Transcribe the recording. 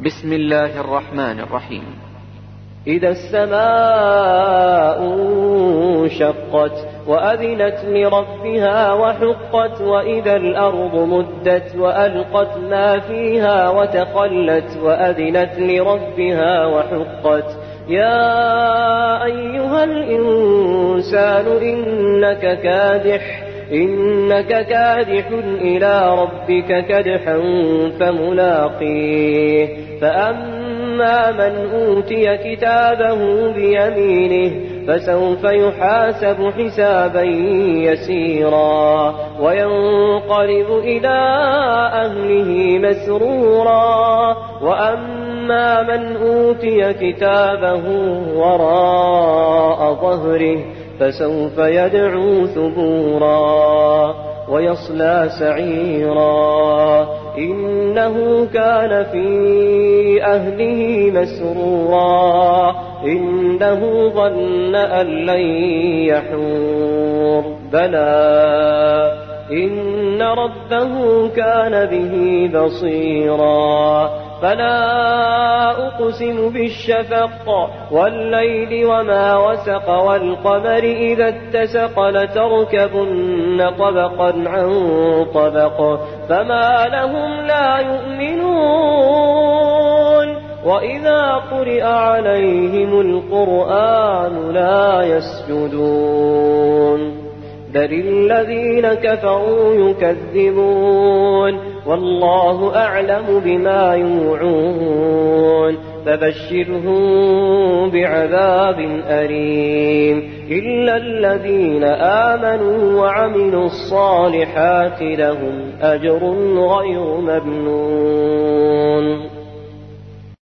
بسم الله الرحمن الرحيم. إذا السماء انشقت وأذنت لربها وحقت وإذا الأرض مدت وألقت ما فيها وتخلت وأذنت لربها وحقت. يا أيها الإنسان إنك كادح إلى ربك كدحا فملاقيه. فأما من أوتي كتابه بيمينه فسوف يحاسب حسابا يسيرا وينقلب إلى أهله مسرورا. وأما من أوتي كتابه وراء ظهره فسوف يدعو ثبورا ويصلى سعيرا إنه كان في أهله مسرورا إنه ظن أن لن يحور. بلى إن ربه كان به بصيرا. فلا أقسم بالشفق والليل وما وسق والقمر إذا اتسق لتركبن طبقا عن طبق فما لهم لا يؤمنون. وإذا قرئ عليهم القرآن لا يسجدون بل الذين كفروا يكذبون والله أعلم بما يوعون. فبشرهم بعذاب أليم إلا الذين آمنوا وعملوا الصالحات لهم أجر غير ممنون.